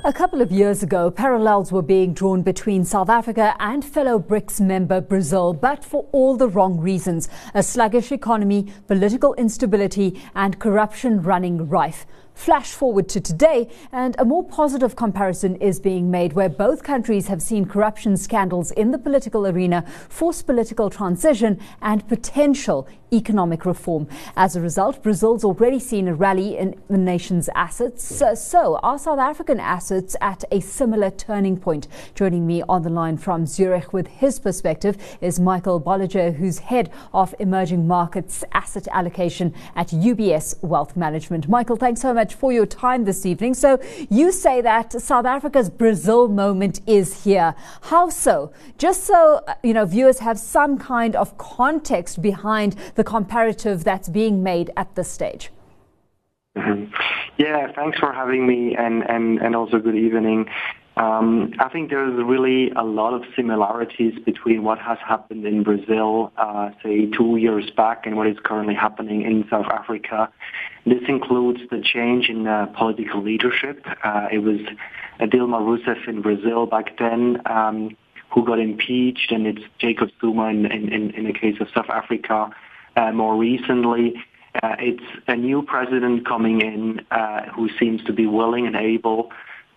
A couple of years ago, parallels were being drawn between South Africa and fellow BRICS member Brazil, but for all the wrong reasons: a sluggish economy, political instability and corruption running rife. Flash forward to today, and a more positive comparison is being made, where both countries have seen corruption scandals in the political arena, forced political transition and potential economic reform. As a result, Brazil's already seen a rally in the nation's assets. So are South African assets at a similar turning point? Joining me on the line from Zurich with his perspective is Michael Bolliger, who's head of emerging markets asset allocation at UBS Wealth Management. Michael, thanks so much for your time this evening. So you say that South Africa's Brazil moment is here. How so? Just so viewers have some kind of context behind the comparative that's being made at this stage. Mm-hmm. Yeah, thanks for having me, and also good evening. I think there's really a lot of similarities between what has happened in Brazil, say 2 years back, and what is currently happening in South Africa. This includes the change in political leadership. It was Dilma Rousseff in Brazil back then who got impeached, and it's Jacob Zuma in the case of South Africa more recently. It's a new president coming in who seems to be willing and able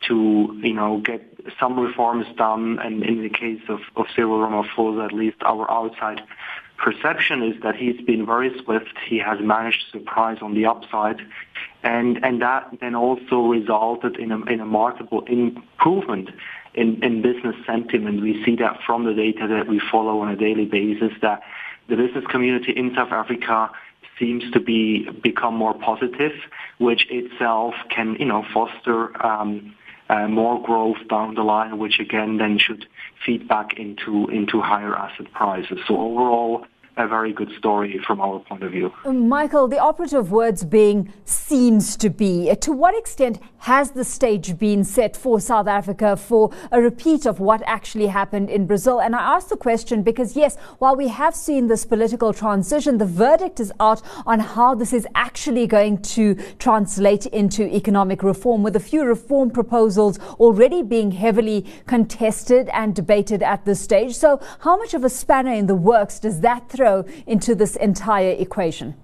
to, get some reforms done. And in the case of Cyril Ramaphosa, at least our outside perception is that he's been very swift. He has managed to surprise on the upside, and that then also resulted in a marketable improvement in business sentiment. We see that from the data that we follow on a daily basis, that the business community in South Africa seems to become more positive, which itself can, foster more growth down the line, which again then should feed back into higher asset prices. So overall, a very good story from our point of view. Michael, the operative words being seems to be. To what extent has the stage been set for South Africa for a repeat of what actually happened in Brazil? And I ask the question because, yes, while we have seen this political transition, the verdict is out on how this is actually going to translate into economic reform, with a few reform proposals already being heavily contested and debated at this stage. So how much of a spanner in the works does that throw into this entire equation?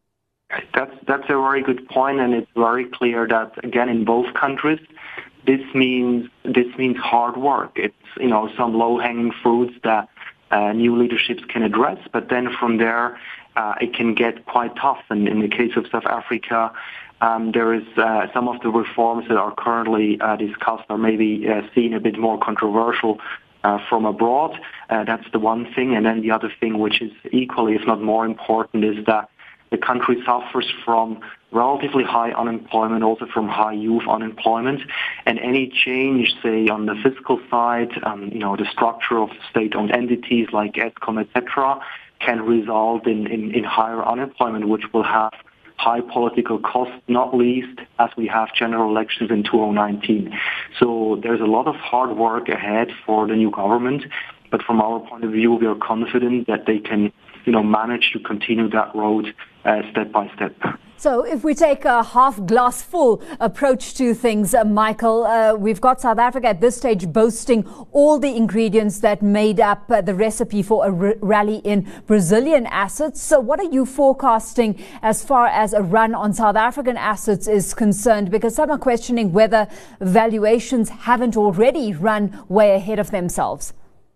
That's a very good point, and it's very clear that again in both countries, this means hard work. It's some low-hanging fruits that new leaderships can address, but then from there it can get quite tough. And in the case of South Africa, there is some of the reforms that are currently discussed are maybe seen a bit more controversial from abroad. That's the one thing. And then the other thing, which is equally, if not more important, is that the country suffers from relatively high unemployment, also from high youth unemployment. And any change, say, on the fiscal side, the structure of state-owned entities like Eskom, etc., can result in higher unemployment, which will have high political costs, not least as we have general elections in 2019. So there's a lot of hard work ahead for the new government, but from our point of view, we are confident that they can, manage to continue that road step by step. So if we take a half glass full approach to things, Michael, we've got South Africa at this stage boasting all the ingredients that made up the recipe for a rally in Brazilian assets. So what are you forecasting as far as a run on South African assets is concerned? Because some are questioning whether valuations haven't already run way ahead of themselves.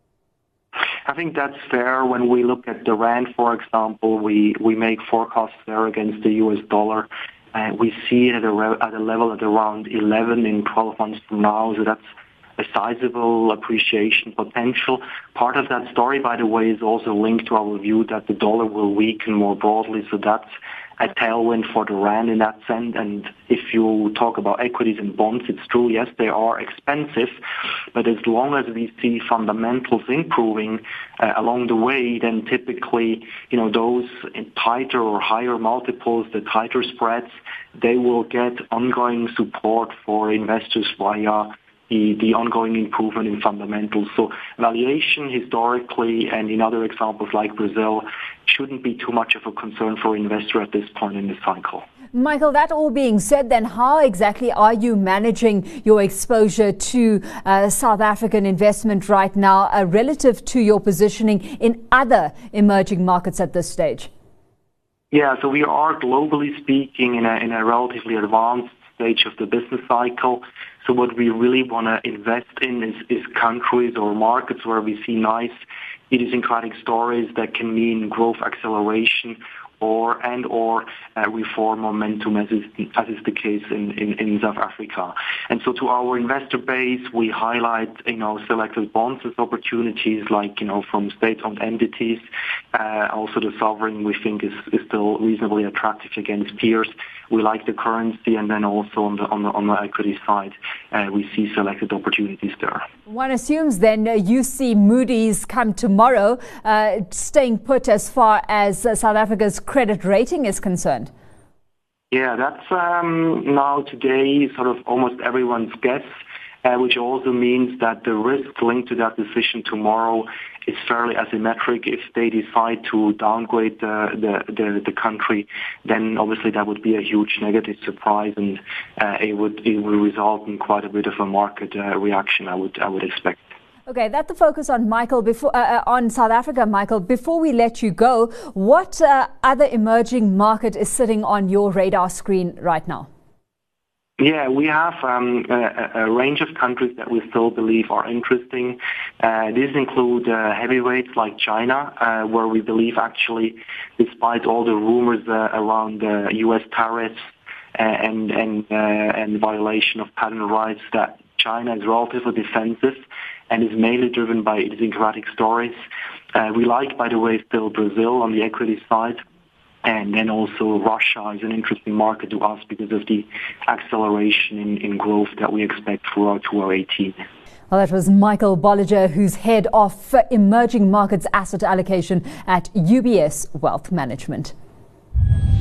I think that's fair. When we look at the rand, for example, we make forecasts there against the US dollar. We see it at a level at around 11 in 12 months from now. So that's a sizable appreciation potential. Part of that story, by the way, is also linked to our view that the dollar will weaken more broadly. So that's a tailwind for the rand in that sense. And if you talk about equities and bonds, it's true, yes, they are expensive. But as long as we see fundamentals improving along the way, then typically, those tighter or higher multiples, the tighter spreads, they will get ongoing support for investors via the ongoing improvement in fundamentals. So valuation historically and in other examples like Brazil shouldn't be too much of a concern for investor at this point in the cycle. Michael, that all being said, then how exactly are you managing your exposure to South African investment right now relative to your positioning in other emerging markets at this stage? Yeah, so we are globally speaking in a relatively advanced stage of the business cycle. So what we really want to invest in is countries or markets where we see nice idiosyncratic stories that can mean growth acceleration or reform momentum, as is the case in South Africa. And so to our investor base, we highlight selected bonds as opportunities, like from state-owned entities. Also, the sovereign we think is still reasonably attractive against peers. We like the currency, and then also on the equity side, we see selected opportunities there. One assumes then you see Moody's come tomorrow, staying put as far as South Africa's credit rating is concerned. Yeah, that's now today sort of almost everyone's guess, which also means that the risk linked to that decision tomorrow is fairly asymmetric. If they decide to downgrade the country, then obviously that would be a huge negative surprise, and it would result in quite a bit of a market reaction, I would expect. Okay, that's the focus on Michael. On South Africa, Michael. Before we let you go, what other emerging market is sitting on your radar screen right now? Yeah, we have a range of countries that we still believe are interesting. These include heavyweights like China, where we believe actually, despite all the rumors around U.S. tariffs and violation of patent rights, that China is relatively defensive and is mainly driven by idiosyncratic stories. We like, by the way, still Brazil on the equity side. And then also Russia is an interesting market to us because of the acceleration in growth that we expect throughout 2018. Well, that was Michael Bolliger, who's head of emerging markets asset allocation at UBS Wealth Management.